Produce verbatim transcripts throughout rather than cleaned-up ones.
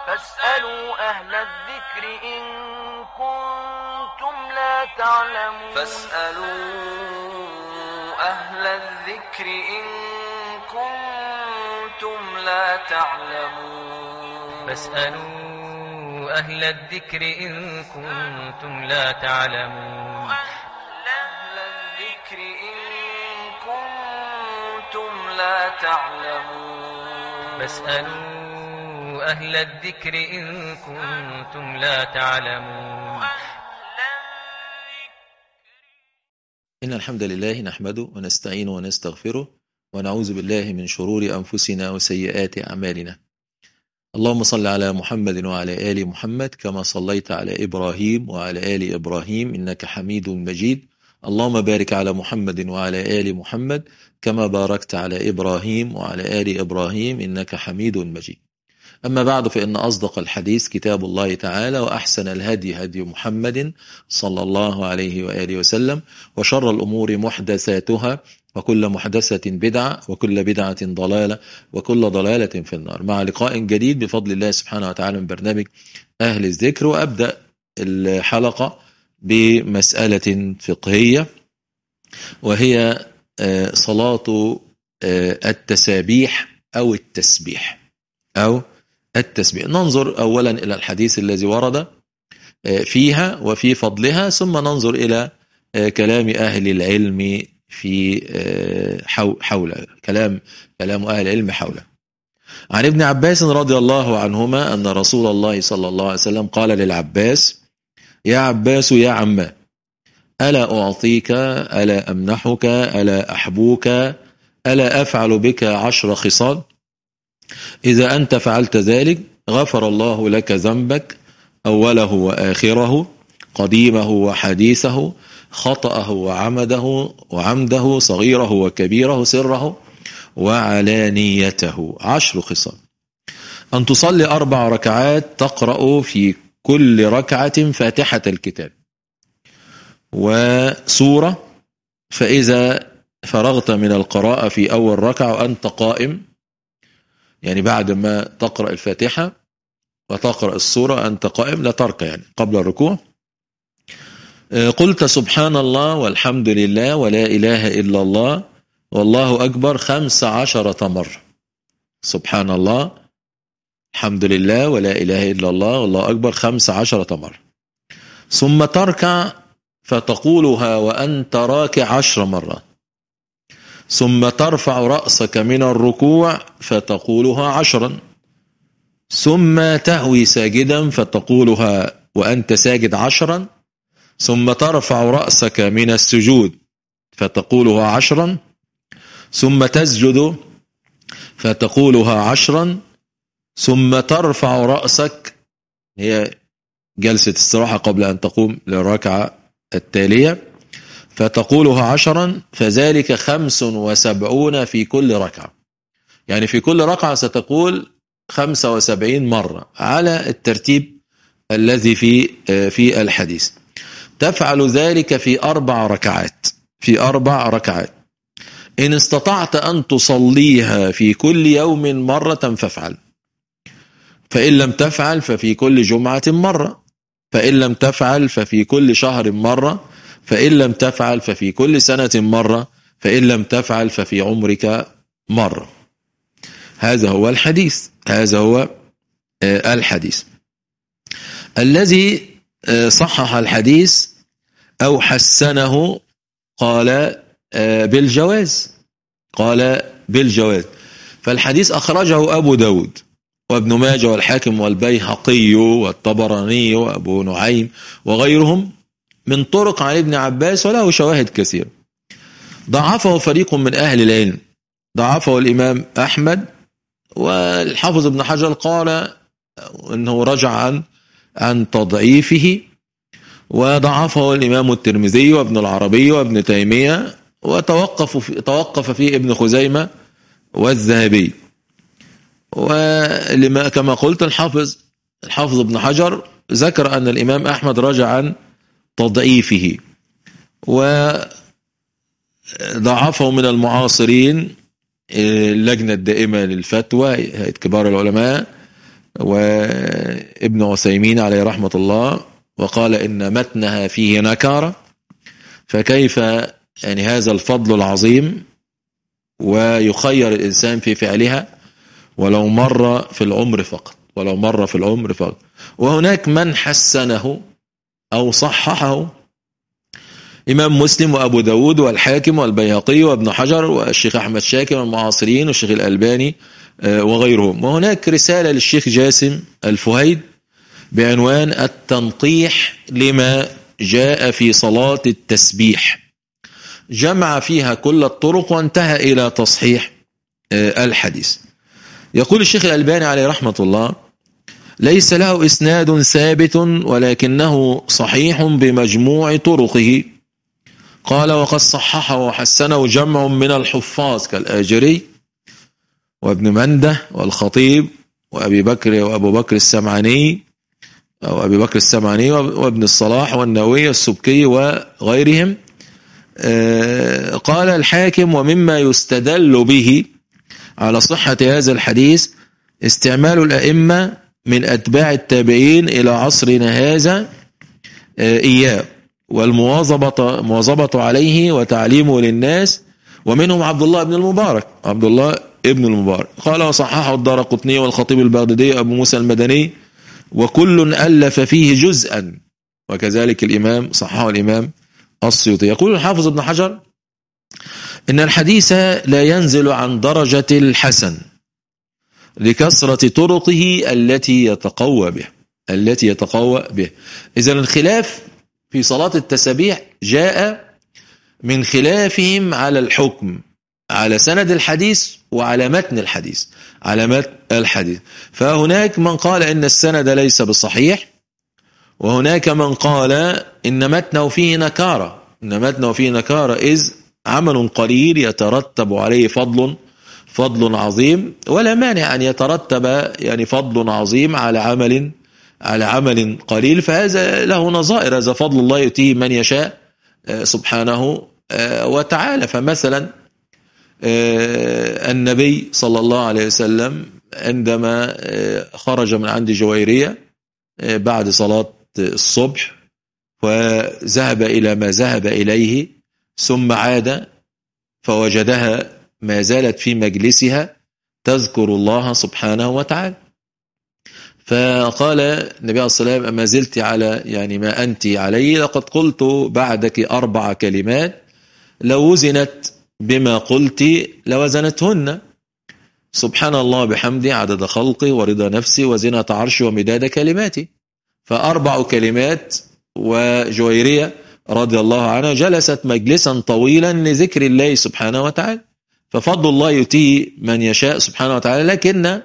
فاسألوا أهل الذكر إن كنتم لا تعلمون فاسألوا أهل الذكر إن كنتم لا تعلمون فاسألوا أهل الذكر إن كنتم لا تعلمون أهل الذكر إن كنتم لا تعلمون فاسألوا أهل الذكر إن كنتم لا تعلمون. إن الحمد لله نحمده ونستعينه ونستغفره ونعوذ بالله من شرور أنفسنا وسيئات أعمالنا. اللهم صل على محمد وعلى آل محمد كما صليت على إبراهيم وعلى آل إبراهيم إنك حميد مجيد. اللهم بارك على محمد وعلى آل محمد كما باركت على إبراهيم وعلى آل إبراهيم إنك حميد مجيد. أما بعد، فإن أصدق الحديث كتاب الله تعالى، وأحسن الهدي هدي محمد صلى الله عليه وآله وسلم، وشر الأمور محدثاتها، وكل محدثة بدعة، وكل بدعة ضلالة، وكل ضلالة في النار. مع لقاء جديد بفضل الله سبحانه وتعالى من برنامج أهل الذكر، وأبدأ الحلقة بمسألة فقهية، وهي صلاة التسابيح أو التسبيح أو التسبيح. ننظر أولا إلى الحديث الذي ورد فيها وفي فضلها، ثم ننظر إلى كلام أهل العلم في حول كلام كلام أهل العلم حوله. عن ابن عباس رضي الله عنهما أن رسول الله صلى الله عليه وسلم قال للعباس: يا عباس يا عماه، ألا أعطيك، ألا أمنحك، ألا أحبوك، ألا أفعل بك عشر خصال؟ إذا أنت فعلت ذلك غفر الله لك ذنبك أوله وآخره، قديمه وحديثه، خطأه وعمده وعمده، صغيره وكبيره، سره وعلانيته. عشر خصال: أن تصلي أربع ركعات تقرأ في كل ركعة فاتحة الكتاب وسورة، فإذا فرغت من القراءة في أول ركعة وأنت قائم، يعني بعد ما تقرأ الفاتحة وتقرأ السورة أنت قائم، لا تركع يعني قبل الركوع، قلت سبحان الله والحمد لله ولا إله إلا الله والله أكبر خمس عشرة مرة. سبحان الله، الحمد لله ولا إله إلا الله والله أكبر خمس عشرة مرة. ثم تركع فتقولها وأنت راكع عشر مرات. ثم ترفع رأسك من الركوع فتقولها عشرا. ثم تهوي ساجدا فتقولها وأنت ساجد عشرا. ثم ترفع رأسك من السجود فتقولها عشرا. ثم تسجد فتقولها عشرا. ثم ترفع رأسك، هي جلسة استراحة قبل أن تقوم للركعة التالية، فتقولها عشرا. فذلك خمس وسبعون في كل ركعة، يعني في كل ركعة ستقول خمسة وسبعين مرة على الترتيب الذي في في الحديث. تفعل ذلك في أربع ركعات في أربع ركعات إن استطعت أن تصليها في كل يوم مرة فافعل، فإن لم تفعل ففي كل جمعة مرة، فإن لم تفعل ففي كل شهر مرة، فإن لم تفعل ففي كل سنة مرة، فإن لم تفعل ففي عمرك مرة. هذا هو الحديث هذا هو الحديث الذي صحح الحديث أو حسنه قال بالجواز قال بالجواز فالحديث أخرجه أبو داود وابن ماجه والحاكم والبيهقي والطبراني وأبو نعيم وغيرهم من طرق عن ابن عباس، وله شواهد كثيرة. ضعفه فريق من أهل العلم، ضعفه الإمام أحمد، والحافظ ابن حجر قال أنه رجع عن عن تضعيفه، وضعفه الإمام الترمذي وابن العربي وابن تيمية، وتوقف في توقف فيه ابن خزيمة والذهبي. ولما كما قلت الحافظ الحافظ ابن حجر ذكر أن الإمام أحمد رجع عن تضعيفه، وضعفه من المعاصرين اللجنة الدائمة للفتوى هيئة كبار العلماء وابن عثيمين عليه رحمة الله وقال إن متنها فيه نكارة، فكيف يعني هذا الفضل العظيم ويخير الإنسان في فعلها ولو مرة في العمر فقط، ولو مرة في العمر فقط. وهناك من حسنه أو صححه، إمام مسلم وأبو داود والحاكم والبيهقي وابن حجر والشيخ أحمد شاكر المعاصرين والشيخ الألباني وغيرهم. وهناك رسالة للشيخ جاسم الفهيد بعنوان التنقيح لما جاء في صلاة التسبيح، جمع فيها كل الطرق وانتهى إلى تصحيح الحديث. يقول الشيخ الألباني عليه رحمة الله: ليس له إسناد ثابت ولكنه صحيح بمجموع طرقه. قال: وقد صححه وحسنه جمع من الحفاظ كالآجري وابن منده والخطيب وأبي بكر وأبو بكر السمعاني أو أبي بكر السمعاني وابن الصلاح والنووي والسبكي وغيرهم. قال الحاكم: ومما يستدل به على صحة هذا الحديث استعمال الأئمة من أتباع التابعين إلى عصرنا هذا إياه، والمواظبة مواظبة عليه وتعليمه للناس، ومنهم عبد الله بن المبارك عبد الله ابن المبارك. قال: وصححه الدارقطني والخطيب البغدادي أبو موسى المدني، وكل ألف فيه جزءا، وكذلك الإمام صححه الإمام السيوطي. يقول الحافظ ابن حجر: إن الحديث لا ينزل عن درجة الحسن لكثرة طرقه التي يتقوى به التي يتقوى به إذن الخلاف في صلاة التسبيح جاء من خلافهم على الحكم على سند الحديث وعلى متن الحديث على متن الحديث. فهناك من قال إن السند ليس بصحيح، وهناك من قال إن متنه فيه نكارة إن متنه فيه نكارة إذ عمل قليل يترتب عليه فضل فضل عظيم، ولا مانع أن يترتب يعني فضل عظيم على عمل على عمل قليل، فهذا له نظائر، هذا فضل الله يؤتيه من يشاء سبحانه وتعالى. فمثلا النبي صلى الله عليه وسلم عندما خرج من عند جويرية بعد صلاة الصبح وذهب إلى ما ذهب إليه، ثم عاد فوجدها ما زالت في مجلسها تذكر الله سبحانه وتعالى، فقال النبي عليه الصلاة والسلام: أما زلت على يعني ما أنت عليه، لقد قلت بعدك أربع كلمات لو وزنت بما قلت لوزنتهن: سبحان الله بحمده عدد خلقه ورضا نفسي وزنة عرشه ومداد كلماتي. فأربع كلمات. وجويرية رضي الله عنها جلست مجلسا طويلا لذكر الله سبحانه وتعالى، ففضل الله يؤتيه من يشاء سبحانه وتعالى، لكن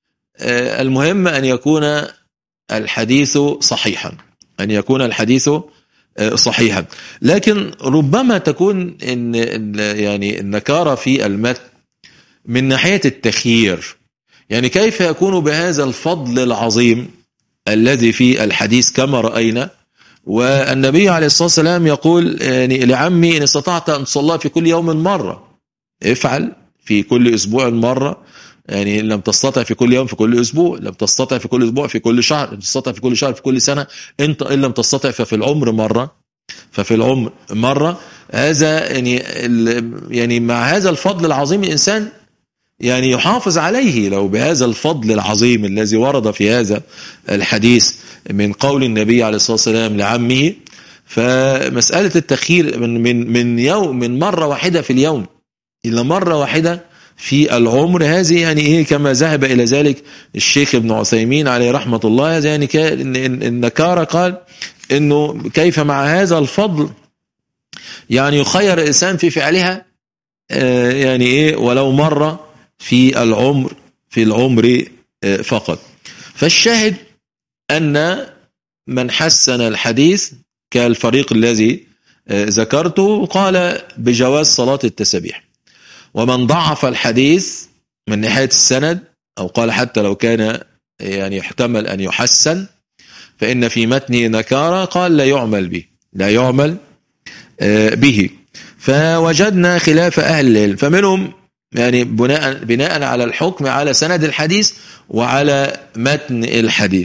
المهم أن يكون الحديث صحيحا أن يكون الحديث صحيحا لكن ربما تكون إن يعني النكارة في المتن من ناحية التخيير، يعني كيف يكون بهذا الفضل العظيم الذي في الحديث كما رأينا، والنبي عليه الصلاة والسلام يقول يعني لعمي: إن استطعت أن تصلي في كل يوم مرة افعل، في كل أسبوع مرة، يعني لم تستطع في كل يوم في كل أسبوع، لم تستطع في كل أسبوع في كل شهر، لم تستطع في كل شهر في كل سنة، انت إن لم تستطع ففي العمر مرة ففي العمر مرة. هذا يعني يعني مع هذا الفضل العظيم الإنسان يعني يحافظ عليه لو بهذا الفضل العظيم الذي ورد في هذا الحديث من قول النبي عليه الصلاة والسلام لعمه. فمسألة التخيير من من من يوم من مرة واحدة في اليوم إلا مرة واحدة في العمر، هذه يعني إيه كما ذهب إلى ذلك الشيخ ابن عثيمين عليه رحمة الله. يعني النكارة قال إنه كيف مع هذا الفضل يعني يخير الإنسان في فعلها يعني إيه ولو مرة في العمر في العمر فقط. فالشاهد أن من حسن الحديث كالفريق الذي ذكرته قال بجواز صلاة التسبيح، ومن ضعف الحديث من ناحية السند أو قال حتى لو كان يعني يحتمل أن يحسن فإن في متنه نكارة قال لا يعمل به لا يعمل به. فوجدنا خلاف أهل العلم، فمنهم يعني بناء بناء على الحكم على سند الحديث وعلى متن الحديث.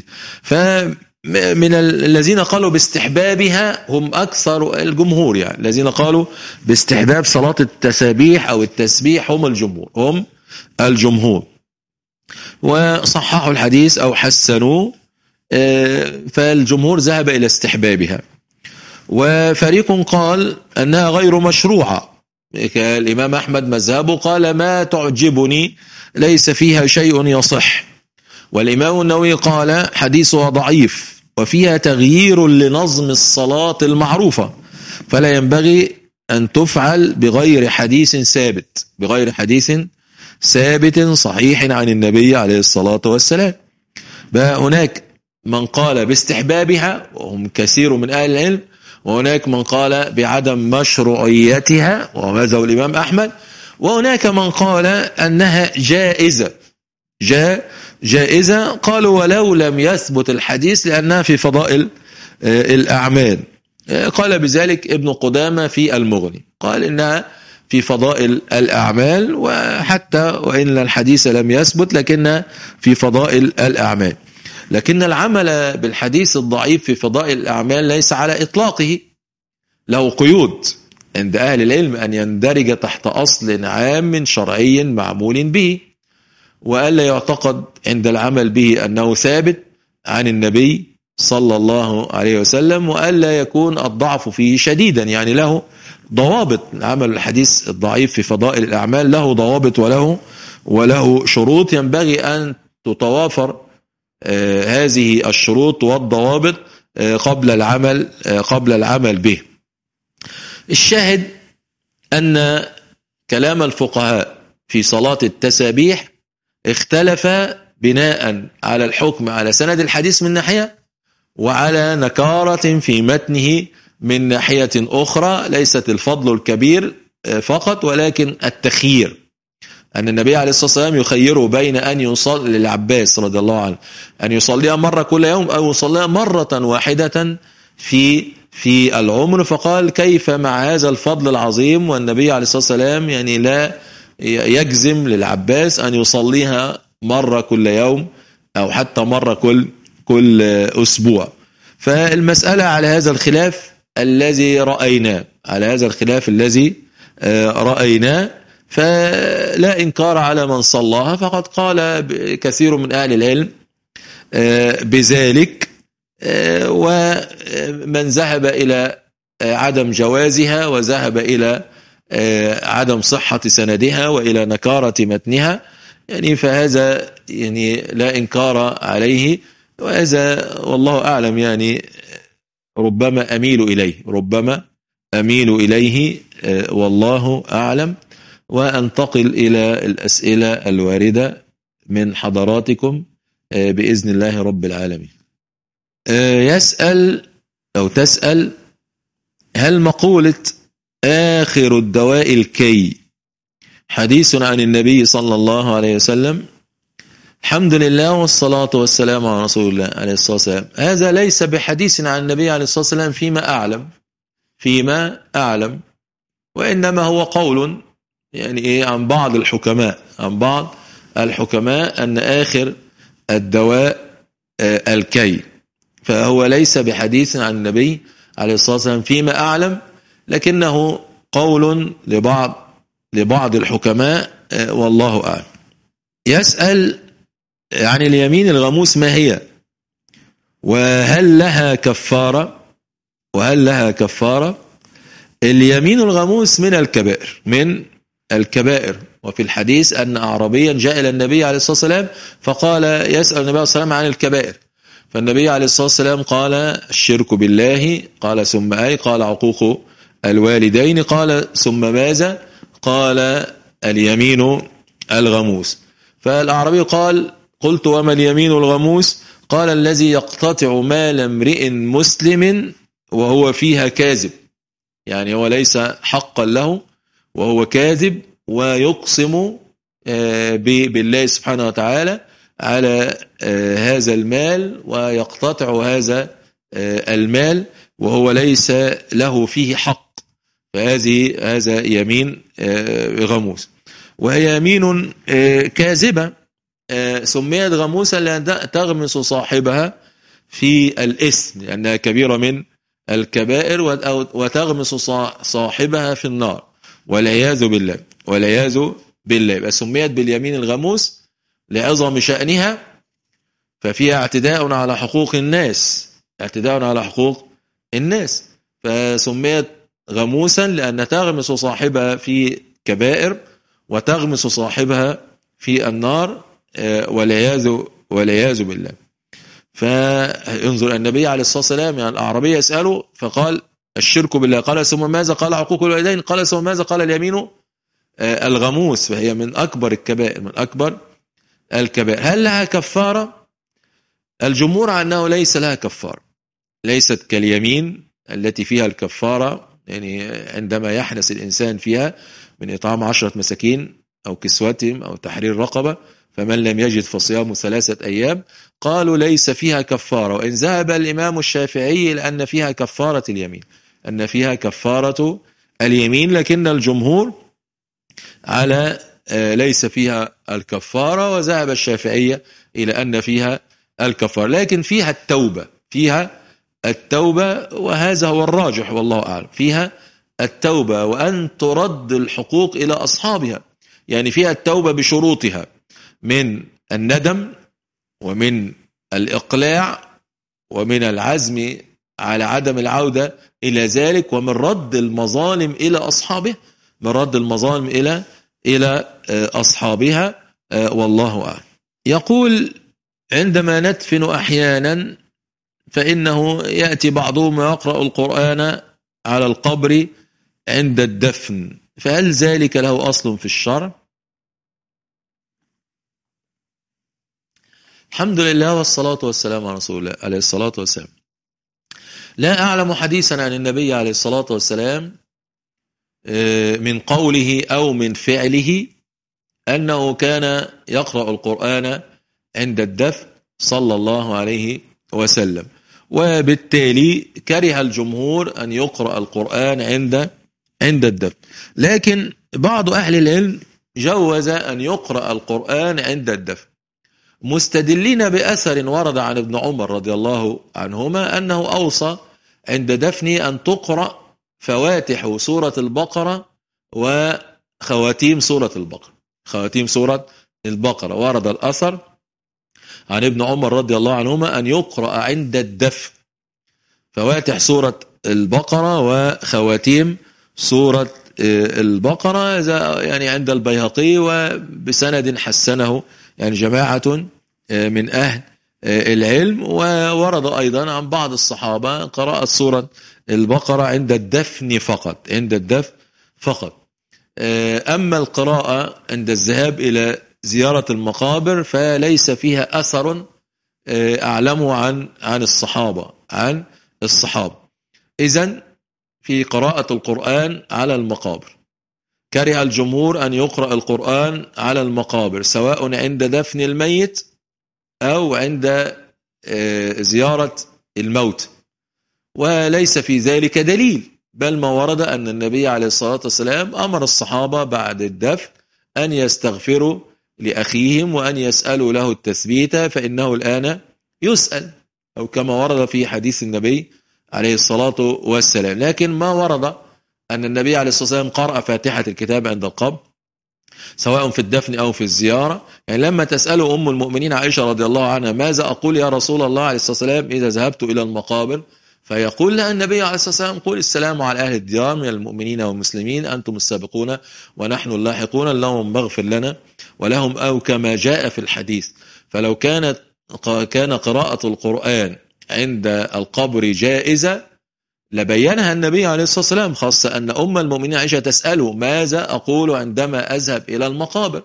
فمن الذين قالوا باستحبابها هم أكثر الجمهور، يعني الذين قالوا باستحباب صلاة التسابيح أو التسبيح هم الجمهور هم الجمهور وصححوا الحديث أو حسنوه، فالجمهور ذهب إلى استحبابها. وفريق قال أنها غير مشروعة، الإمام أحمد مذهبه قال ما تعجبني ليس فيها شيء يصح، والإمام النووي قال حديثها ضعيف وفيها تغيير لنظم الصلاة المعروفة، فلا ينبغي أن تفعل بغير حديث ثابت بغير حديث ثابت صحيح عن النبي عليه الصلاة والسلام. هناك من قال باستحبابها وهم كثير من أهل العلم، وهناك من قال بعدم مشروعيتها ومذهب الإمام أحمد، وهناك من قال أنها جائزة جاء جائزة قالوا ولو لم يثبت الحديث لأنها في فضائل الأعمال. قال بذلك ابن قدامة في المغني، قال إنها في فضائل الأعمال، وحتى وإن الحديث لم يثبت لكنها في فضائل الأعمال. لكن العمل بالحديث الضعيف في فضائل الأعمال ليس على إطلاقه، له قيود عند أهل العلم أن يندرج تحت أصل عام شرعي معمول به، وألا يعتقد عند العمل به أنه ثابت عن النبي صلى الله عليه وسلم، وألا يكون الضعف فيه شديدا، يعني له ضوابط. عمل الحديث الضعيف في فضائل الأعمال له ضوابط وله وله شروط ينبغي أن تتوافر آه هذه الشروط والضوابط آه قبل العمل آه قبل العمل به. الشاهد أن كلام الفقهاء في صلاة التسابيح اختلف بناء على الحكم على سند الحديث من ناحية، وعلى نكارة في متنه من ناحية أخرى، ليست الفضل الكبير فقط ولكن التخيير، أن النبي عليه الصلاة والسلام يخيره بين أن يصلي للعباس رضي الله عنه أن يصليها مرة كل يوم أو يصليها مرة واحدة في في العمر، فقال كيف مع هذا الفضل العظيم والنبي عليه الصلاة والسلام يعني لا يجزم للعباس أن يصليها مرة كل يوم أو حتى مرة كل كل أسبوع. فالمسألة على هذا الخلاف الذي رأيناه على هذا الخلاف الذي رأيناه فلا إنكار على من صلاها، فقد قال كثير من أهل العلم بذلك، ومن ذهب إلى عدم جوازها وذهب إلى عدم صحة سندها وإلى نكارة متنها، يعني فهذا يعني لا إنكار عليه، وهذا والله أعلم يعني ربما أميل إليه ربما أميل إليه والله أعلم. وأنتقل إلى الأسئلة الواردة من حضراتكم بإذن الله رب العالمين. يسأل أو تسأل: هل مقولة آخر الدواء الكي حديث عن النبي صلى الله عليه وسلم؟ الحمد لله والصلاة والسلام على رسول الله عليه الصلاة والسلام. هذا ليس بحديث عن النبي عليه الصلاة والسلام فيما أعلم فيما أعلم وإنما هو قول يعني إيه عن بعض الحكماء عن بعض الحكماء أن آخر الدواء آه الكي، فهو ليس بحديث عن النبي عليه الصلاة والسلام فيما أعلم، لكنه قول لبعض لبعض الحكماء آه والله أعلم. يسأل عن اليمين الغموس: ما هي؟ وهل لها كفارة؟ وهل لها كفارة؟ اليمين الغموس من الكبائر من الكبائر وفي الحديث أن أعرابيا جاء إلى النبي عليه الصلاة والسلام فقال يسأل النبي عليه الصلاة والسلام عن الكبائر، فالنبي عليه الصلاة والسلام قال: الشرك بالله. قال: ثم أي؟ قال: عقوق الوالدين. قال: ثم ماذا؟ قال: اليمين الغموس. فالأعرابي قال: قلت: وما اليمين الغموس؟ قال: الذي يقتطع مال امرئ مسلم وهو فيها كاذب، يعني هو ليس حقا له وهو كاذب ويقسم بالله سبحانه وتعالى على هذا المال ويقتطع هذا المال وهو ليس له فيه حق، فهذه هذا يمين غموس. وهي يمين كاذبة سميت غموسا لأن تغمس صاحبها في الإثم لأنها كبيرة من الكبائر وتغمس صاحبها في النار والعياذ بالله والعياذ بالله. سميت باليمين الغموس لعظم شأنها، ففيها اعتداء على حقوق الناس اعتداء على حقوق الناس فسميت غموسا لأن تغمس صاحبها في كبائر وتغمس صاحبها في النار والعياذ والعياذ بالله. فانظر النبي عليه الصلاة والسلام يعني الأعرابي يسأله فقال الشرك بالله، قال ثم ماذا؟ قال عقوق الوالدين، قال ثم ماذا؟ قال اليمين الغموس، فهي من أكبر الكبائر من أكبر الكبائر. هل لها كفارة؟ الجمهور على أنه ليس لها كفارة، ليست كاليمين التي فيها الكفارة، يعني عندما يحنس الإنسان فيها من إطعام عشرة مساكين أو كسوتهم أو تحرير رقبة فمن لم يجد فصيام ثلاثة أيام، قالوا ليس فيها كفارة. وإن ذهب الإمام الشافعي لأن فيها كفارة اليمين أن فيها كفارة اليمين، لكن الجمهور على ليس فيها الكفارة، وذهب الشافعية إلى أن فيها الكفارة، لكن فيها التوبة فيها التوبة وهذا هو الراجح والله أعلم، فيها التوبة وأن ترد الحقوق إلى أصحابها، يعني فيها التوبة بشروطها من الندم ومن الإقلاع ومن العزم على عدم العودة إلى ذلك ومن رد المظالم إلى أصحابه من رد المظالم إلى إلى أصحابها والله أعلم. يقول عندما ندفن أحيانا فإنه يأتي بعضهم يقرأ القرآن على القبر عند الدفن، فهل ذلك له أصل في الشرع؟ الحمد لله والصلاة والسلام على رسول الله عليه الصلاة والسلام. لا أعلم حديثا عن النبي عليه الصلاة والسلام من قوله أو من فعله أنه كان يقرأ القرآن عند الدفن صلى الله عليه وسلم، وبالتالي كره الجمهور أن يقرأ القرآن عند عند الدفن، لكن بعض أهل العلم جوز أن يقرأ القرآن عند الدفن مستدلين بأثر ورد عن ابن عمر رضي الله عنهما أنه أوصى عند دفنه أن تقرأ فواتح سورة البقرة وخواتيم سورة البقرة خواتيم سورة البقرة. ورد الأثر عن ابن عمر رضي الله عنهما أن يقرأ عند الدفن فواتح سورة البقرة وخواتيم سورة البقرة، يعني عند البيهقي وبسند حسنه يعني جماعة من أهل العلم. وورد أيضا عن بعض الصحابة قراءة سورة البقرة عند الدفن فقط عند الدفن فقط. أما القراءة عند الذهاب إلى زيارة المقابر فليس فيها أثر أعلمه عن عن الصحابة عن الصحابة. إذن في قراءة القرآن على المقابر كره الجمهور أن يقرأ القرآن على المقابر سواء عند دفن الميت أو عند زيارة الموت، وليس في ذلك دليل، بل ما ورد أن النبي عليه الصلاة والسلام أمر الصحابة بعد الدفن أن يستغفروا لأخيهم وأن يسألوا له التثبيت فإنه الآن يسأل، أو كما ورد في حديث النبي عليه الصلاة والسلام. لكن ما ورد أن النبي عليه الصلاة والسلام قرأ فاتحة الكتاب عند القبر سواء في الدفن أو في الزيارة. يعني لما تسأله أم المؤمنين عائشة رضي الله عنها ماذا أقول يا رسول الله عليه الصلاة والسلام إذا ذهبت إلى المقابر، فيقول لها النبي عليه الصلاة والسلام قل السلام على أهل الديار من المؤمنين والمسلمين أنتم السابقون ونحن اللاحقون اللهم اغفر لنا ولهم، أو كما جاء في الحديث. فلو كانت كان قراءة القرآن عند القبر جائزة لبينها النبي عليه الصلاة والسلام، خاصة أن أم المؤمنين عائشة تسأله ماذا أقول عندما أذهب إلى المقابر،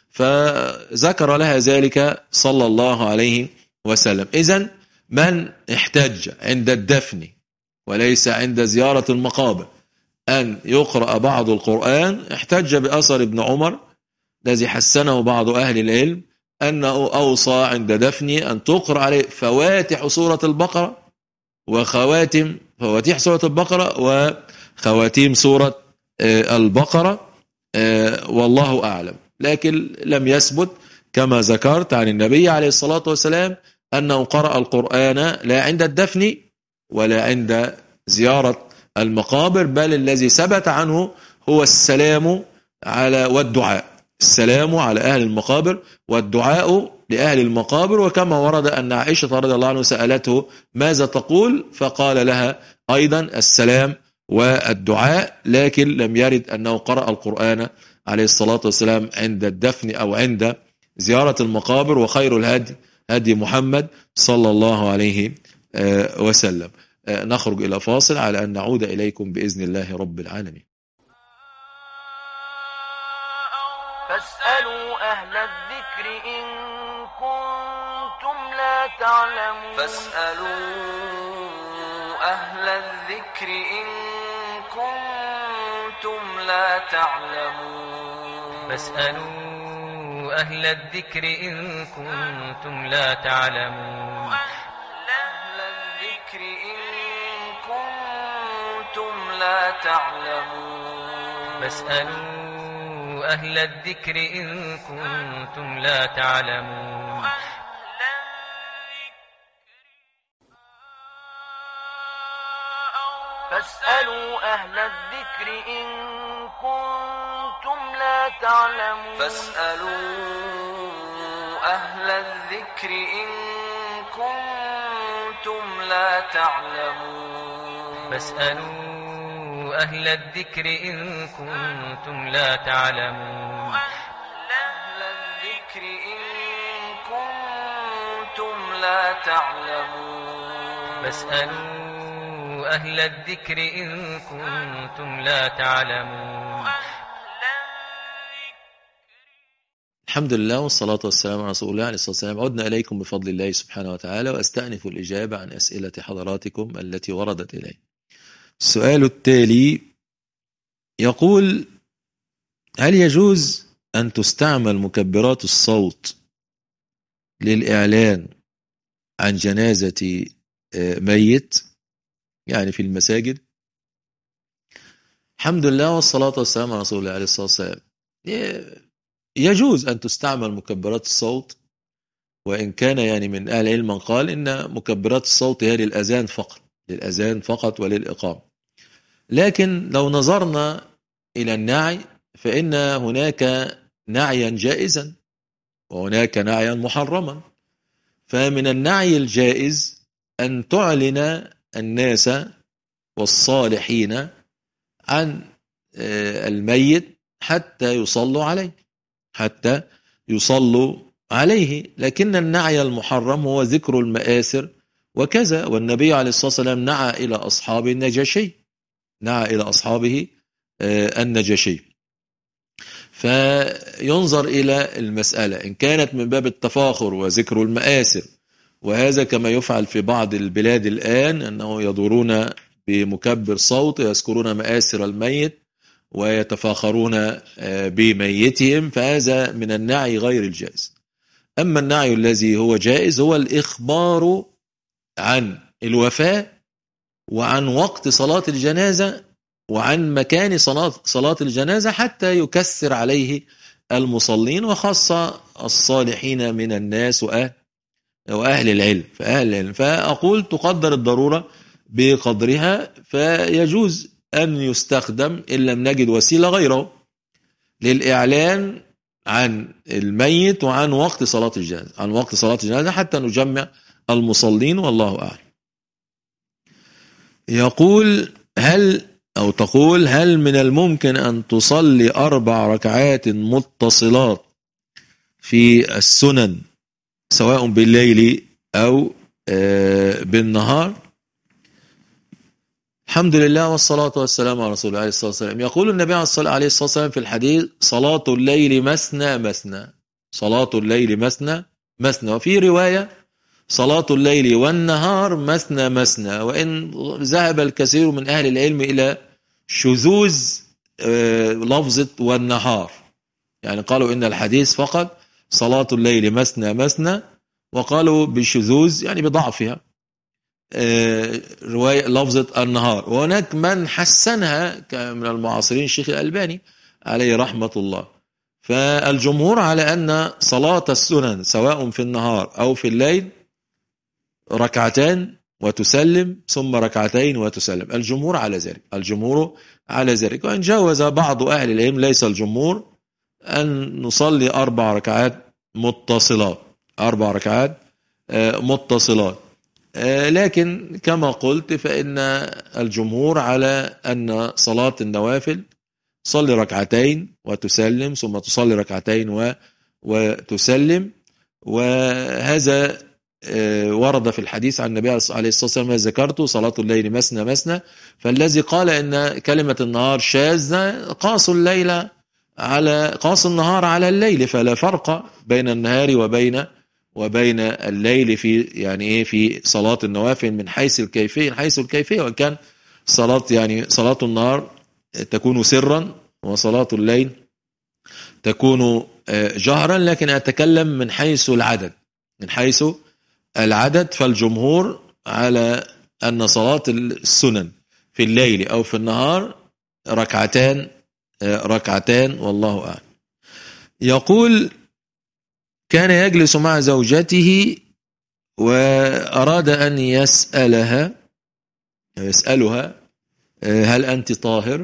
فذكر لها ذلك صلى الله عليه وسلم. إذن من احتج عند الدفن وليس عند زيارة المقابر أن يقرأ بعض القرآن احتج بأثر ابن عمر الذي حسنه بعض أهل العلم أنه أوصى عند دفنه أن تقرأ عليه فواتح سورة البقرة وخواتم فواتيح سورة البقرة وخواتيم سورة البقرة آه والله أعلم. لكن لم يثبت كما ذكرت عن النبي عليه الصلاة والسلام أنه قرأ القرآن لا عند الدفن ولا عند زيارة المقابر، بل الذي ثبت عنه هو السلام على والدعاء، السلام على أهل المقابر والدعاء لأهل المقابر. وكما ورد أن عائشة رضي الله عنها سألته ماذا تقول، فقال لها أيضا السلام والدعاء، لكن لم يرد أنه قرأ القرآن عليه الصلاة والسلام عند الدفن أو عند زيارة المقابر. وخير الهدي هدي محمد صلى الله عليه وسلم. نخرج إلى فاصل على أن نعود إليكم بإذن الله رب العالمين. فاسألوا أهل الذكر إن كنتم لا تعلمون فاسألوا أهل الذكر إن كنتم لا تعلمون فاسألوا أهل الذكر إن كنتم لا تعلمون أهل الذكر إن كنتم لا تعلمون فاسألوا أهل الذكر إن كنتم لا تعلمون فاسألوا أهل الذكر إن كنتم لا تعلمون فاسألوا أهل الذكر إن كنتم لا تعلمون فاسألوا أهل الذكر إن كنتم لا تعلمون أهل الذكر إن كنتم لا تعلمون فاسألوا أهل الذكر إن كنتم لا تعلمون. الحمد لله والصلاة والسلام على رسول الله عليه الصلاة والسلام. عدنا إليكم بفضل الله سبحانه وتعالى، وأستأنف الإجابة عن أسئلة حضراتكم التي وردت إلي. السؤال التالي يقول: هل يجوز أن تستعمل مكبرات الصوت للإعلان عن جنازة ميت، يعني في المساجد؟ الحمد لله والصلاة والسلام على رسول الله عليه الصلاة والسلام. يجوز أن تستعمل مكبرات الصوت، وإن كان يعني من أهل العلم من قال إن مكبرات الصوت هي للأذان فقط، للأذان فقط وللإقامة. لكن لو نظرنا إلى النعي فإن هناك نعيا جائزا وهناك نعيا محرما. فمن النعي الجائز أن تعلن الناس والصالحين عن الميت حتى يصلوا عليه حتى يصلوا عليه. لكن النعي المحرم هو ذكر المآثر وكذا، والنبي عليه الصلاة والسلام نعى إلى أصحاب النجاشي نعى إلى أصحابه النجاشي. فينظر إلى المسألة إن كانت من باب التفاخر وذكر المآثر، وهذا كما يفعل في بعض البلاد الآن، أنه يدورون بمكبر صوت يذكرون مآثر الميت ويتفاخرون بميتهم، فهذا من النعي غير الجائز. أما النعي الذي هو جائز هو الإخبار عن الوفاة وعن وقت صلاة الجنازة وعن مكان صلاة, صلاة الجنازة حتى يكثر عليه المصلين، وخاصة الصالحين من الناس وأهل, وأهل العلم فأهل العلم. فأقول تقدر الضرورة بقدرها، فيجوز أن يستخدم إن لم نجد وسيلة غيره للإعلان عن الميت وعن وقت صلاة الجنازة عن وقت صلاة الجنازة حتى نجمع المصلين، والله أعلم. يقول هل أو تقول هل من الممكن أن تصلي أربع ركعات متصلات في السنن سواء بالليل أو بالنهار؟ الحمد لله والصلاة والسلام على رسول الله عليه الصلاة والسلام. يقول النبي عليه الصلاة والسلام في الحديث: صلاة الليل مثنى مثنى صلاة الليل مثنى مثنى وفي رواية صلاة الليل والنهار مثنى مثنى. وإن ذهب الكثير من أهل العلم إلى شذوذ لفظة والنهار، يعني قالوا إن الحديث فقط صلاة الليل مثنى مثنى، وقالوا بشذوذ يعني بضعفها رواية لفظة النهار. وهناك من حسنها من المعاصرين الشيخ الألباني عليه رحمة الله. فالجمهور على أن صلاة السنن سواء في النهار أو في الليل ركعتان وتسلم ثم ركعتين وتسلم، الجمهور على ذلك، الجمهور على ذلك. وإن جاوز بعض أهل العلم ليس الجمهور أن نصلي أربع ركعات متصلات، أربع ركعات متصلات، لكن كما قلت فإن الجمهور على أن صلاة النوافل تصلي ركعتين وتسلم ثم تصلي ركعتين و... وتسلم. وهذا ورد في الحديث عن النبي عليه الصلاة والسلام ما ذكرته صلاة الليل مثنى مثنى. فالذي قال إن كلمة النهار شاذة قاس الليل على قاس النهار على الليل، فلا فرق بين النهار وبين وبين الليل في يعني ايه في صلاة النوافل من حيث الكيفية، من حيث الكيفية، وإن كان صلاة يعني صلاة النهار تكون سرا وصلاة الليل تكون جهرا، لكن أتكلم من حيث العدد، من حيث العدد. فالجمهور على أن صلاة السنن في الليل أو في النهار ركعتان ركعتان والله أعلم. يقول كان يجلس مع زوجته وأراد أن يسألها يسألها هل أنت طاهر؟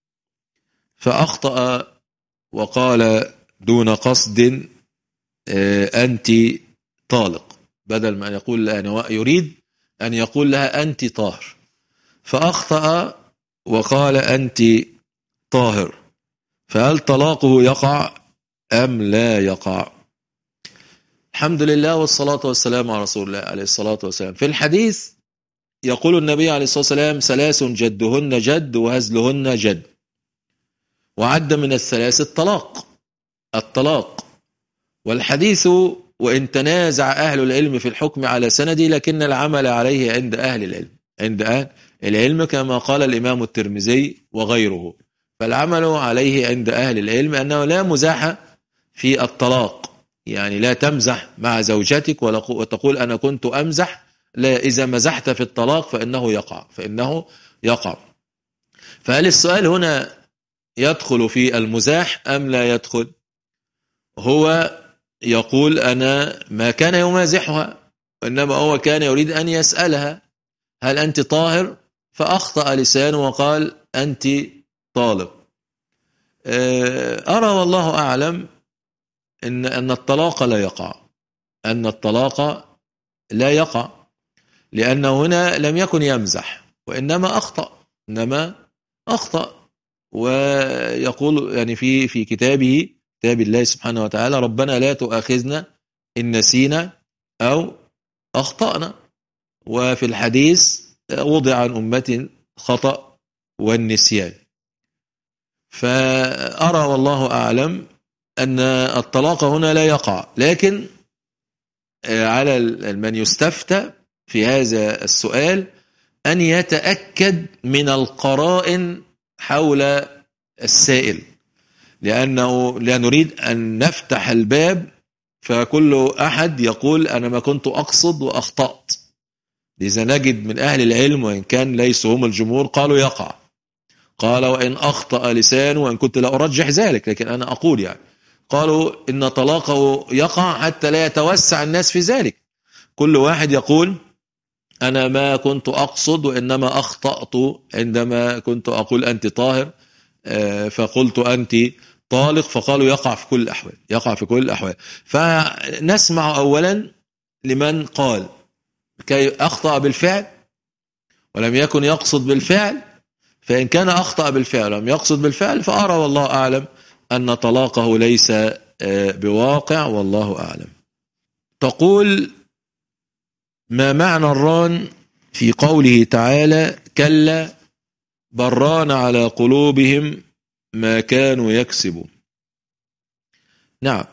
فأخطأ وقال دون قصد أنت طالق، بدل ما أن يقول لها يريد أن يقول لها أنت طاهر، فأخطأ وقال أنت طاهر، فهل طلاقه يقع أم لا يقع؟ الحمد لله والصلاة والسلام على رسول الله عليه الصلاة والسلام. في الحديث يقول النبي عليه الصلاة والسلام ثلاث جدهن جد وهزلهن جد، وعد من الثلاث الطلاق الطلاق والحديث وإن تنازع أهل العلم في الحكم على سندي لكن العمل عليه عند أهل العلم عند أهل العلم كما قال الإمام الترمذي وغيره. فالعمل عليه عند أهل العلم أنه لا مزاح في الطلاق، يعني لا تمزح مع زوجتك وتقول أنا كنت أمزح، لا، إذا مزحت في الطلاق فإنه يقع فإنه يقع. فهل السؤال هنا يدخل في المزاح أم لا يدخل؟ هو يقول أنا ما كان يمازحها، وإنما هو كان يريد أن يسألها هل أنت طاهر؟ فأخطأ لسانه وقال أنت طالق. أرى والله أعلم إن أن الطلاق لا يقع، أن الطلاق لا يقع، لأنه هنا لم يكن يمزح وإنما أخطأ إنما أخطأ ويقول يعني في في كتابه كتاب الله سبحانه وتعالى ربنا لا تؤاخذنا إن نسينا أو أخطأنا. وفي الحديث وضع عن أمة خطأ والنسيان. فأرى والله أعلم أن الطلاق هنا لا يقع، لكن على من يستفتى في هذا السؤال أن يتأكد من القرائن حول السائل، لأنه لا نريد أن نفتح الباب فكل أحد يقول أنا ما كنت أقصد وأخطأت. لذا نجد من أهل العلم وإن كان ليسوا هم الجمهور قالوا يقع، قال وإن أخطأ لسانه، وإن كنت لا أرجح ذلك لكن أنا أقول يعني قالوا إن طلاقه يقع حتى لا يتوسع الناس في ذلك. كل واحد يقول أنا ما كنت أقصد وإنما أخطأت عندما كنت أقول أنت طاهر فقلت أنت طالق، فقالوا يقع في كل الأحوال يقع في كل الأحوال. فنسمع أولا لمن قال كي أخطأ بالفعل ولم يكن يقصد بالفعل، فإن كان أخطأ بالفعل ولم يقصد بالفعل فأرى والله أعلم أن طلاقه ليس بواقع والله أعلم. تقول ما معنى الران في قوله تعالى كلا بران على قلوبهم ما كانوا يكسبون؟ نعم،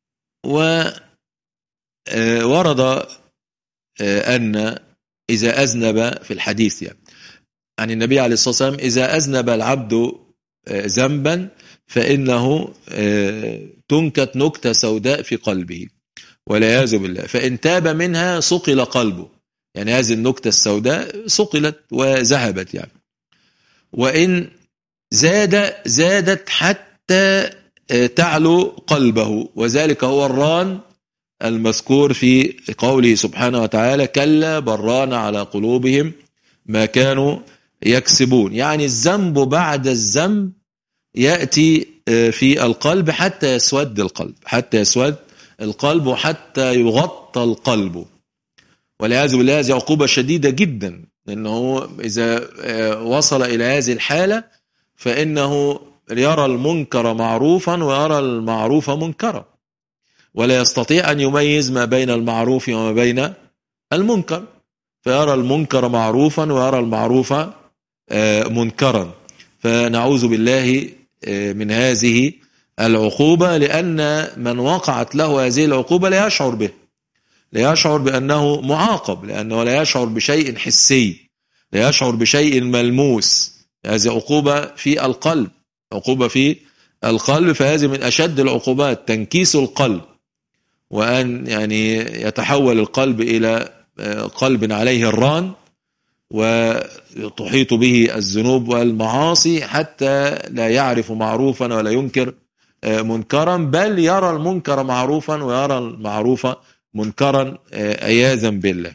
وورد أن إذا أذنب في الحديث يعني عن النبي عليه الصلاة والسلام إذا أذنب العبد ذنبا فإنه تنكت نكتة سوداء في قلبه والعياذ بالله، فإن تاب منها صقل قلبه، يعني هذه النكتة السوداء صقلت وذهبت يعني. وإن زاد زادت حتى حتى تعلو قلبه، وذلك هو الران المذكور في قوله سبحانه وتعالى كلا بران على قلوبهم ما كانوا يكسبون. يعني الذنب بعد الذنب يأتي في القلب حتى يسود القلب، حتى يسود القلب وحتى يغطى القلب، والعياذ بالله هذه عقوبة شديدة جدا، لأنه إذا وصل إلى هذه الحالة فإنه يرى المنكر معروفا ويرى المعروف منكرا، ولا يستطيع أن يميز ما بين المعروف وما بين المنكر، فيرى المنكر معروفا ويرى المعروف منكرا. فنعوذ بالله من هذه العقوبة، لأن من وقعت له هذه العقوبة لا يشعر به، لا يشعر بأنه معاقب، لأنه لا يشعر بشيء حسي، لا يشعر بشيء ملموس. هذه عقوبة في القلب، عقوبة في القلب، فهذه من أشد العقوبات، تنكيس القلب، وأن يعني يتحول القلب إلى قلب عليه الران وتحيط به الذنوب والمعاصي حتى لا يعرف معروفا ولا ينكر منكرا، بل يرى المنكر معروفا ويرى المعروف منكرا عياذا بالله.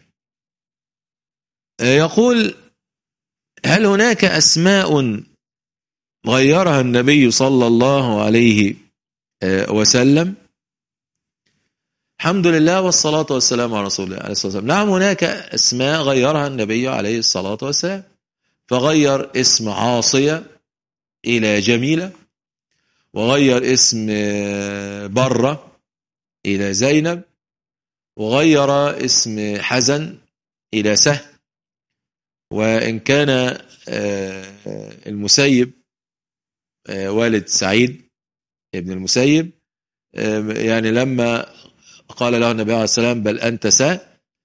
يقول هل هناك أسماء غيرها النبي صلى الله عليه وسلم؟ الحمد لله والصلاة والسلام على رسول الله عليه الصلاة والسلام. نعم هناك أسماء غيرها النبي عليه الصلاة والسلام، فغير اسم عاصية إلى جميلة، وغير اسم برة إلى زينب، وغير اسم حزن إلى سهل. وإن كان المسيب والد سعيد ابن المسيب يعني لما قال له النبي عليه السلام بل أنت سهل،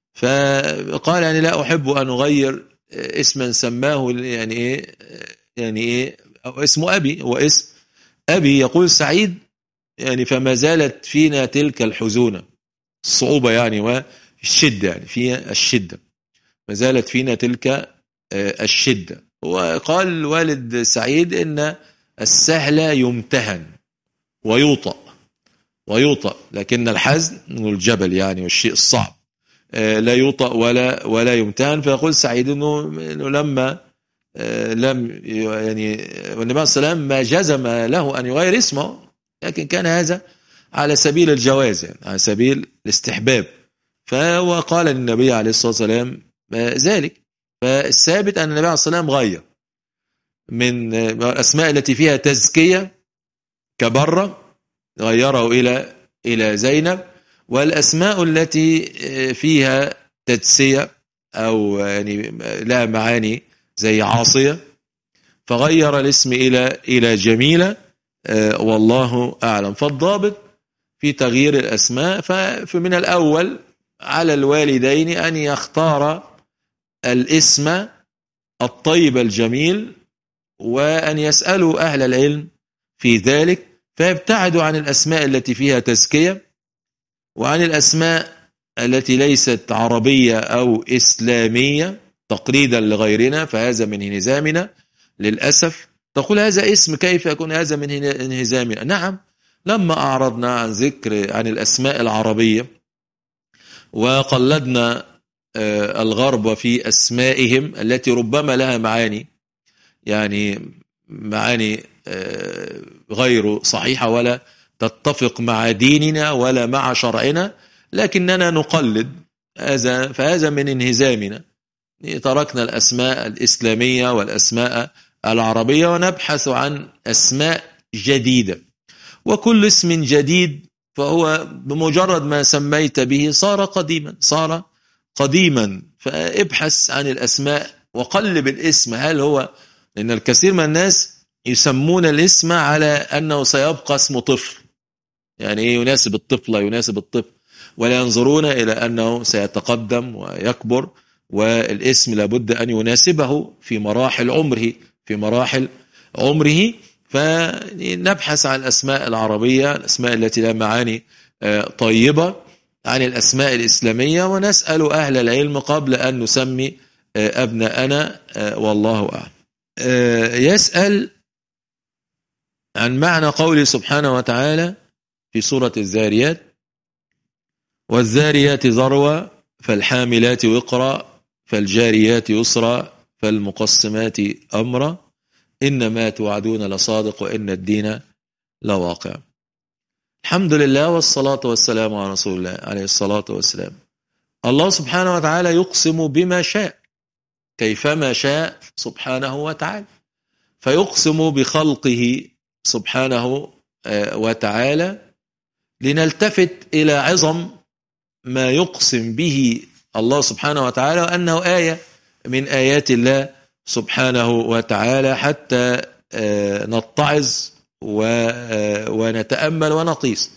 فقال يعني لا أحب أن أغير اسما سماه يعني إيه يعني إيه أو اسم أبي، هو اسم أبي يقول سعيد يعني فما زالت فينا تلك الحزونة، الصعوبة يعني والشدة، يعني فيها الشدة، ما زالت فينا تلك الشدة. وقال والد سعيد إن السهل يمتهن ويوطأ ويوطأ، لكن الحزن الجبل يعني والشيء الصعب لا يوطأ ولا ولا يمتهن. فيقول سعيد إنه لما لم يعني والنبي عليه السلام ما جزم له أن يغير اسمه، لكن كان هذا على سبيل الجواز، يعني على سبيل الاستحباب، فهو قال للنبي عليه الصلاة والسلام ذلك. فالثابت أن النبي عليه الصلاة والسلام غير من الأسماء التي فيها تزكية كبرة غيره إلى إلى زينب، والأسماء التي فيها تدسية أو يعني لها معاني زي عاصية فغير الاسم إلى إلى جميلة، والله أعلم. فالضابط في تغيير الأسماء فمن الأول على الوالدين أن يختار الاسم الطيب الجميل، وأن يسألوا أهل العلم في ذلك، فيبتعدوا عن الأسماء التي فيها تزكية وعن الأسماء التي ليست عربية أو إسلامية تقليدا لغيرنا، فهذا من انهزامنا للأسف. تقول هذا اسم كيف يكون هذا من انهزامنا؟ نعم، لما أعرضنا عن ذكر عن الأسماء العربية وقلدنا الغرب في أسمائهم التي ربما لها معاني يعني معاني غير صحيحة ولا تتفق مع ديننا ولا مع شرعنا، لكننا نقلد هذا، فهذا من انهزامنا. تركنا الأسماء الإسلامية والأسماء العربية ونبحث عن أسماء جديدة، وكل اسم جديد فهو بمجرد ما سميت به صار قديما صار قديما فابحث عن الأسماء وقلب الاسم. هل هو لأن الكثير من الناس يسمون الاسم على أنه سيبقى اسم طفل، يعني إيه يناسب الطفل يناسب الطفل، ولا ينظرون إلى أنه سيتقدم ويكبر، والاسم لابد أن يناسبه في مراحل عمره في مراحل عمره. فنبحث عن الأسماء العربية، الأسماء التي لها معاني طيبة، عن الأسماء الإسلامية، ونسأل أهل العلم قبل أن نسمي أبناءنا، والله أعلم. يسأل عن معنى قوله سبحانه وتعالى في سورة الذاريات: والذاريات ذروا فالحاملات وقرا فالجاريات يسرا فالمقسمات أمرا إنما توعدون لصادق وإن الدين لواقع. الحمد لله والصلاة والسلام على رسول الله عليه الصلاة والسلام. الله سبحانه وتعالى يقسم بما شاء كيفما شاء سبحانه وتعالى، فيقسم بخلقه سبحانه وتعالى لنلتفت إلى عظم ما يقسم به الله سبحانه وتعالى، وأنه آية من آيات الله سبحانه وتعالى، حتى نتعظ ونتأمل ونقيس.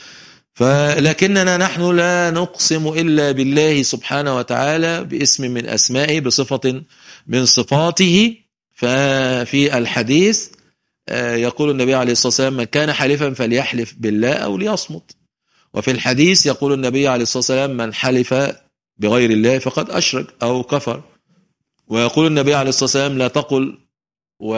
فلكننا نحن لا نقسم إلا بالله سبحانه وتعالى باسم من أسمائه بصفة من صفاته. ففي الحديث يقول النبي عليه الصلاة والسلام: من كان حلفا فليحلف بالله أو ليصمت. وفي الحديث يقول النبي عليه الصلاة والسلام: من حلف بغير الله فقد أشرك أو كفر. ويقول النبي عليه الصلاة والسلام: لا تقل و...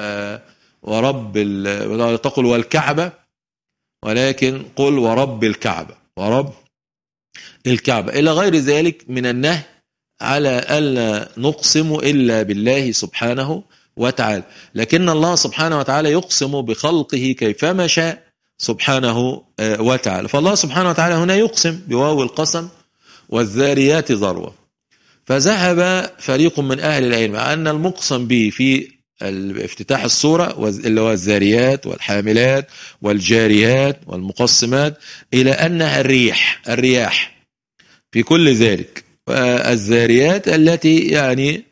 ورب ال... لا تقل والكعبة، ولكن قل ورب الكعبة، ورب الكعبة، إلى غير ذلك من النهي على ألا نقسم إلا بالله سبحانه وتعالى. لكن الله سبحانه وتعالى يقسم بخلقه كيفما شاء سبحانه وتعالى. فالله سبحانه وتعالى هنا يقسم بواو القسم: والذاريات ذروة. فذهب فريق من أهل العلم أن المقسم به في افتتاح السورة اللي هو الذاريات والحاملات والجاريات والمقسمات إلى أنها الريح الرياح في كل ذلك. الذاريات التي يعني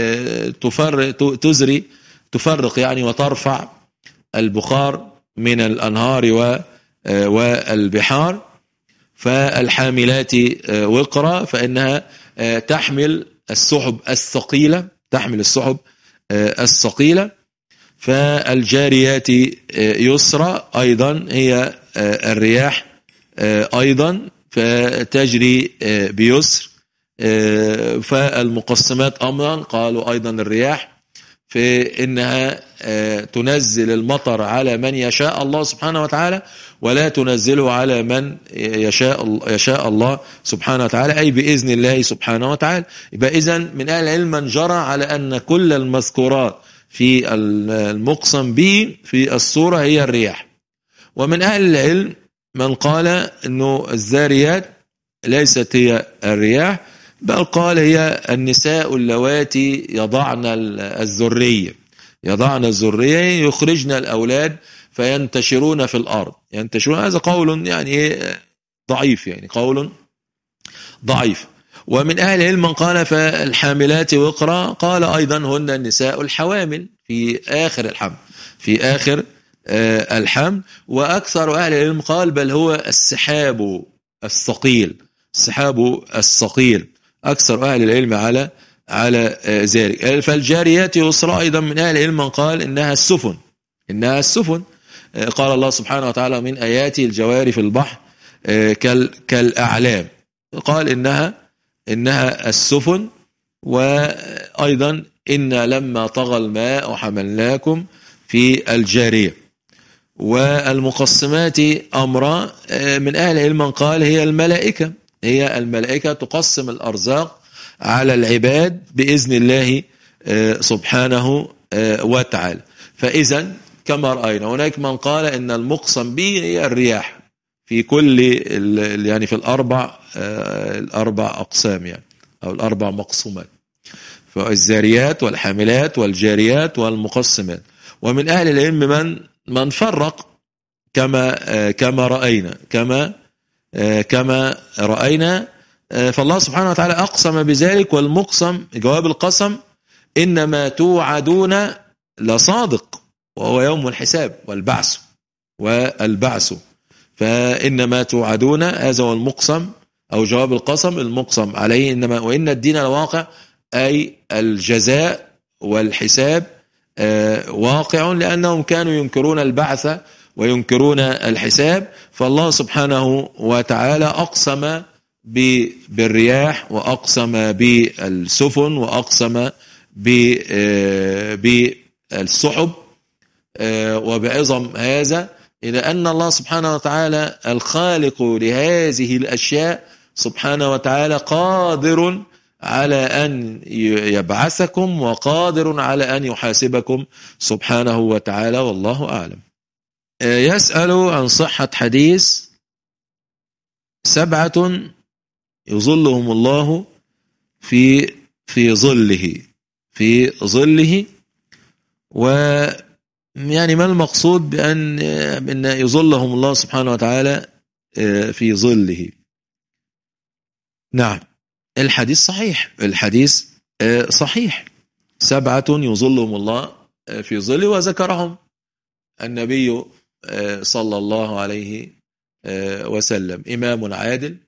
تفرق تزري تفرق يعني وترفع البخار من الأنهار والبحار. فالحاملات وقرا فإنها تحمل السحب الثقيلة تحمل السحب الثقيلة. فالجاريات يسرى أيضا هي الرياح أيضا فتجري بيسر. فالمقسمات أمرا قالوا أيضا الرياح، فإنها تنزل المطر على من يشاء الله سبحانه وتعالى ولا تنزله على من يشاء يشاء الله سبحانه وتعالى، أي بإذن الله سبحانه وتعالى. يبقى إذن من أهل العلم من جرى على أن كل المذكورات في المقسم به في السورة هي الرياح. ومن أهل العلم من قال أنه الذاريات ليست هي الرياح، بل قال هي النساء اللواتي يضعن الذرية يضعن الذرية يخرجن الأولاد فينتشرون في الأرض ينتشرون. هذا قول يعني ضعيف يعني قول ضعيف. ومن أهل العلم من قال فالحاملات وقرا، قال أيضا هن النساء الحوامل في آخر الحمل في آخر آه الحمل. وأكثر أهل العلم قال بل هو السحاب الثقيل السحاب الثقيل أكثر أهل العلم على على ذلك. فالجاريات يسرى أيضا من أهل العلم من قال إنها السفن إنها السفن قال الله سبحانه وتعالى من آياته الجواري في البحر كالأعلام، قال إنها إنها السفن. وأيضا إن لما طغى الماء حملناكم في الجارية. والمقسمات أمرا من أهل العلم من قال هي الملائكة هي الملائكة تقسم الأرزاق على العباد بإذن الله سبحانه وتعالى. فإذا كما رأينا هناك من قال إن المقسم به هي الرياح في كل يعني في الأربع الأربع أقسام يعني أو الأربع مقسومات، فالذاريات والحاملات والجاريات والمقسمات. ومن أهل العلم من من فرق كما كما رأينا كما كما رأينا. فالله سبحانه وتعالى أقسم بذلك، والمقسم جواب القسم إنما توعدون لصادق وهو يوم الحساب والبعث والبعث. فإنما توعدون هذا هو المقسم أو جواب القسم المقسم عليه إنما وإن الدين الواقع أي الجزاء والحساب واقع، لأنهم كانوا ينكرون البعث وينكرون الحساب. فالله سبحانه وتعالى أقسم بالرياح وأقسم بالسفن وأقسم بالسحب وبعظم هذا إلى أن الله سبحانه وتعالى الخالق لهذه الأشياء سبحانه وتعالى قادر على أن يبعثكم وقادر على أن يحاسبكم سبحانه وتعالى، والله أعلم. يسأل عن صحة حديث سبعة يظلهم الله في في ظله في ظله، ويعني ما المقصود بأن أن يظلهم الله سبحانه وتعالى في ظله؟ نعم، الحديث صحيح، الحديث صحيح، سبعة يظلهم الله في ظله، وذكرهم النبي صلى الله عليه وسلم: إمام عادل،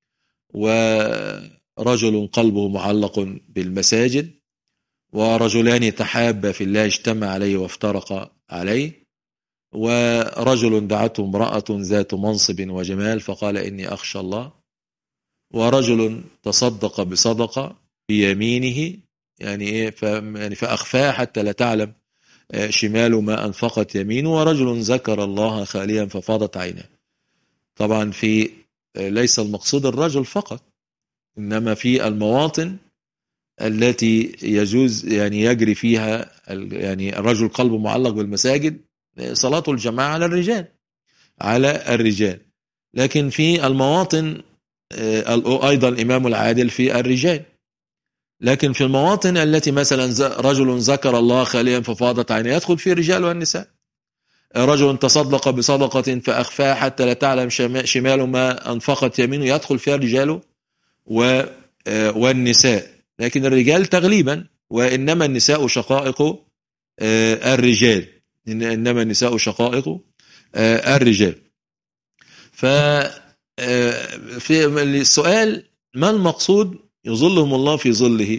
ورجل قلبه معلق بالمساجد، ورجلان تحابا في الله اجتمع عليه وافترقا عليه، ورجل دعته امرأة ذات منصب وجمال فقال إني أخشى الله، ورجل تصدق بصدقة بيمينه يعني إيه فأخفاها حتى لا تعلم شماله ما أنفقت يمينه، ورجل ذكر الله خاليا ففاضت عينه. طبعا في ليس المقصود الرجل فقط، إنما في المواطن التي يجوز يعني يجري فيها يعني الرجل قلبه معلق بالمساجد، صلاة الجماعة على الرجال على الرجال لكن في المواطن أيضا الإمام العادل في الرجال، لكن في المواطن التي مثلا رجل ذكر الله خاليا ففاضت عينه يدخل فيه الرجال والنساء. رجل تصدق بصدقة فأخفاها حتى لا تعلم شماله ما أنفقت يمينه يدخل فيها الرجال والنساء، لكن الرجال تغليبا، وإنما النساء شقائق الرجال إنما النساء شقائق الرجال. ففي السؤال ما المقصود يظلهم الله في ظله؟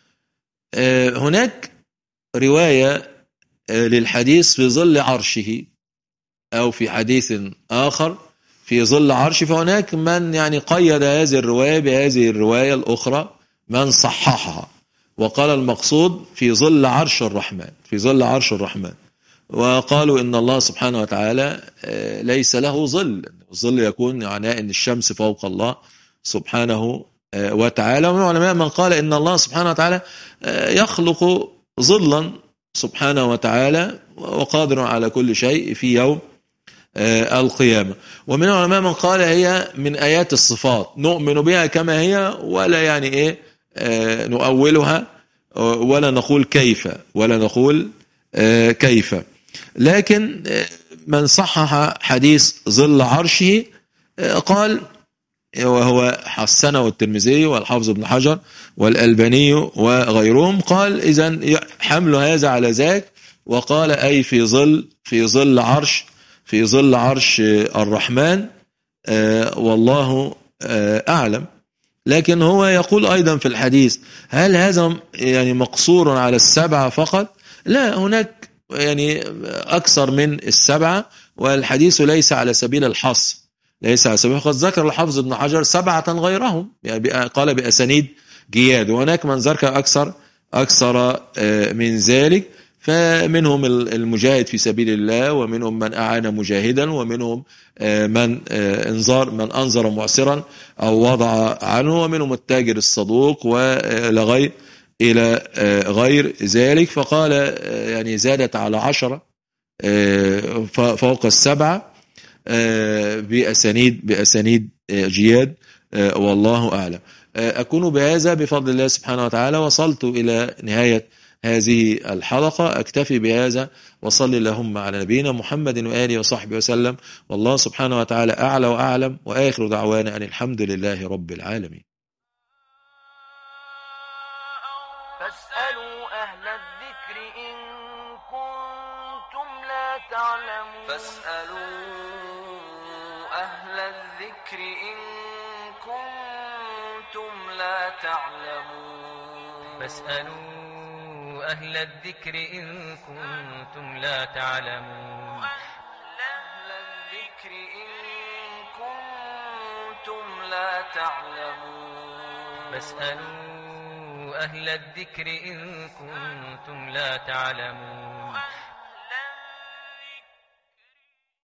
هناك رواية للحديث في ظل عرشه، أو في حديث آخر في ظل عرشه، فهناك من يعني قيد هذه الرواية بهذه الرواية الأخرى، من صححها وقال المقصود في ظل عرش الرحمن في ظل عرش الرحمن وقالوا إن الله سبحانه وتعالى ليس له ظل، الظل يكون معناه أن الشمس فوق الله سبحانه وتعالى. ومن العلماء من قال إن الله سبحانه وتعالى يخلق ظلا سبحانه وتعالى وقادر على كل شيء في يوم القيامة. ومن العلماء من قال هي من آيات الصفات نؤمن بها كما هي، ولا يعني إيه نؤولها ولا نقول كيف ولا نقول كيف. لكن من صحح حديث ظل عرشه قال، وهو حسنه الترمذي والحافظ ابن حجر والألباني وغيرهم، قال إذن حمل هذا على ذاك، وقال أي في ظل في ظل عرش في ظل عرش الرحمن والله أعلم. لكن هو يقول أيضا في الحديث هل هذا يعني مقصور على السبعة فقط؟ لا، هناك يعني أكثر من السبعة، والحديث ليس على سبيل الحصر ليس على سبيل. قد ذكر الحافظ ابن حجر سبعة غيرهم يعني قال بأسانيد جياد، وهناك من ذكر أكثر أكثر من ذلك، فمنهم المجاهد في سبيل الله، ومنهم من أعان مجاهدا، ومنهم من انظر من أنظر معسرا أو وضع عنه، ومنهم التاجر الصدوق ولغير إلى غير ذلك. فقال يعني زادت على عشرة فوق السبعة بأسانيد بأسانيد جياد والله أعلم. أكون بهذا بفضل الله سبحانه وتعالى وصلت إلى نهاية هذه الحلقة، أكتفي بهذا، وصلي اللهم على نبينا محمد وآله وصحبه وسلم، والله سبحانه وتعالى أعلى وأعلم، وآخر دعوانا أن الحمد لله رب العالمين. فاسألوا أهل الذكر إن كنتم لا تعلمون فاسألوا أهل الذكر إن كنتم لا تعلمون فاسألوا أهل الذكر إن كنتم لا تعلمون أهل الذكر إن كنتم لا تعلمون فاسألوا أهل الذكر إن كنتم لا تعلمون